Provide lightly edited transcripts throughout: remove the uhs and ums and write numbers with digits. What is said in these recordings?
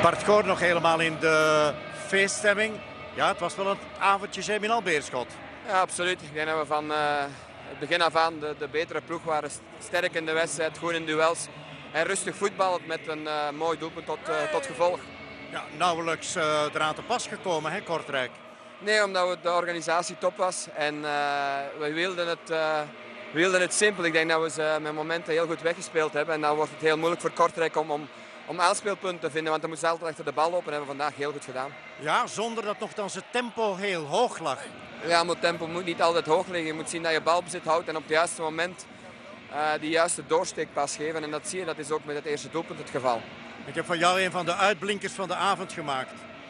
Bart Goor nog helemaal in de feeststemming. Ja, het was wel een avondje Germinal Beerschot. Ja, absoluut. Ik denk dat we van het begin af aan de betere ploeg waren. Sterk in de wedstrijd, goed in duels. En rustig voetbal met een mooi doelpunt tot gevolg. Ja, nauwelijks eraan te pas gekomen, hè, Kortrijk. Nee, omdat de organisatie top was. En we wilden het simpel. Ik denk dat we ze met momenten heel goed weggespeeld hebben. En dan wordt het heel moeilijk voor Kortrijk om aanspeelpunten te vinden. Want dan moeten ze altijd achter de bal lopen. Dat hebben we vandaag heel goed gedaan. Ja, zonder dat nogthans het tempo heel hoog lag. Ja, maar het tempo moet niet altijd hoog liggen. Je moet zien dat je balbezit houdt en op het juiste moment die juiste doorsteekpas geven. En dat zie je, dat is ook met het eerste doelpunt het geval. Ik heb van jou een van de uitblinkers van de avond gemaakt.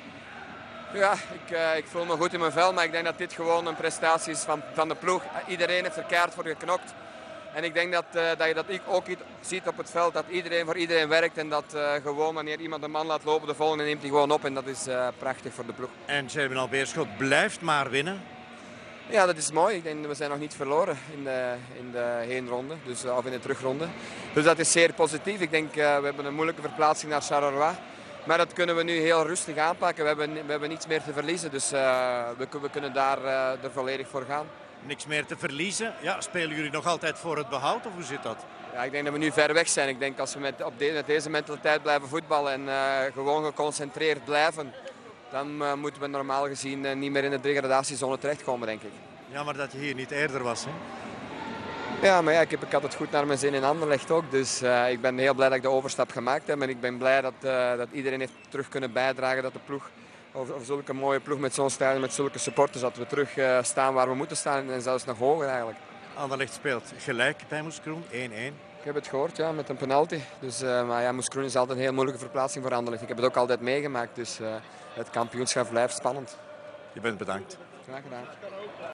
Ja, ik voel me goed in mijn vel, maar ik denk dat dit gewoon een prestatie is van de ploeg. Iedereen heeft er keihard voor geknokt. En ik denk dat je dat ook ziet op het veld, dat iedereen voor iedereen werkt. En dat gewoon wanneer iemand een man laat lopen, de volgende neemt hij gewoon op. En dat is prachtig voor de ploeg. En Germinal Beerschot blijft maar winnen. Ja, dat is mooi. Ik denk, we zijn nog niet verloren in de heenronde, of in de terugronde. Dus dat is zeer positief. Ik denk, we hebben een moeilijke verplaatsing naar Charleroi. Maar dat kunnen we nu heel rustig aanpakken. We hebben niets meer te verliezen, dus we kunnen daar er volledig voor gaan. Niks meer te verliezen. Ja, spelen jullie nog altijd voor het behoud of hoe zit dat? Ja, ik denk dat we nu ver weg zijn. Ik denk als we met deze mentaliteit blijven voetballen en gewoon geconcentreerd blijven, dan moeten we normaal gezien niet meer in de degradatiezone terechtkomen, denk ik. Ja, maar dat je hier niet eerder was, hè? Ja, maar ja, ik had het goed naar mijn zin in Anderlecht ook. Dus ik ben heel blij dat ik de overstap gemaakt heb. En ik ben blij dat iedereen heeft terug kunnen bijdragen dat de ploeg, of zulke mooie ploeg met zo'n stadion, met zulke supporters, dat we terug staan waar we moeten staan en zelfs nog hoger eigenlijk. Anderlecht speelt gelijk bij Moeskroen, 1-1. Ik heb het gehoord, ja, met een penalty. Dus, maar ja, Moeskroen is altijd een heel moeilijke verplaatsing voor Anderlecht. Ik heb het ook altijd meegemaakt, dus het kampioenschap blijft spannend. Je bent bedankt. Graag gedaan.